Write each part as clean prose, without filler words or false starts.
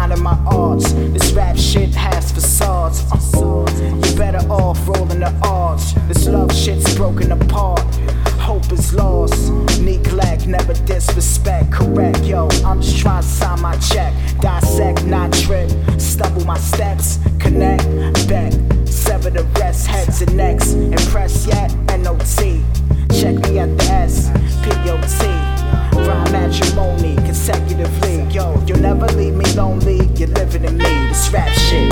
grinding my arts. This rap shit has facades. You better off rolling the odds. This love shit's broken apart. Hope is lost. Neglect, never disrespect. Correct, yo, I'm just trying to sign my check. Dissect, not trip. Stumble my steps. Connect, bet. Sever the rest, heads and necks. Impress yet? N-O-T. Check me at the S. P-O-T. Rhyme matrimony consecutively. Yo, you'll never leave me lonely. You're living in me. This rap shit.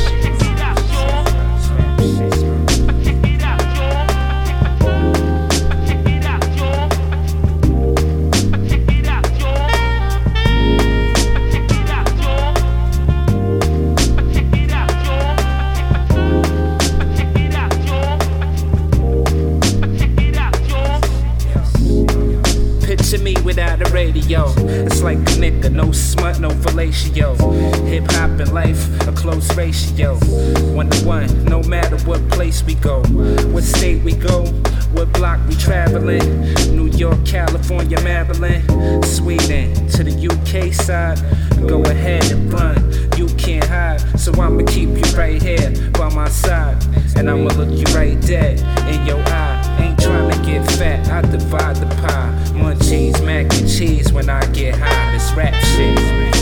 Picture me without a radio. It's like a nigga, no smut, no fellatio. Hip hop and life, a close ratio. 1-to-1, no matter what place we go, what state we go, what block we traveling. New York, California, Maryland, Sweden to the UK side. Go ahead and run, you can't hide. So I'ma keep you right here by my side, and I'ma look you right dead in your eye. Ain't trying to get fat, I divide the pie. Munchies, mac and cheese when I get high. This rap shit.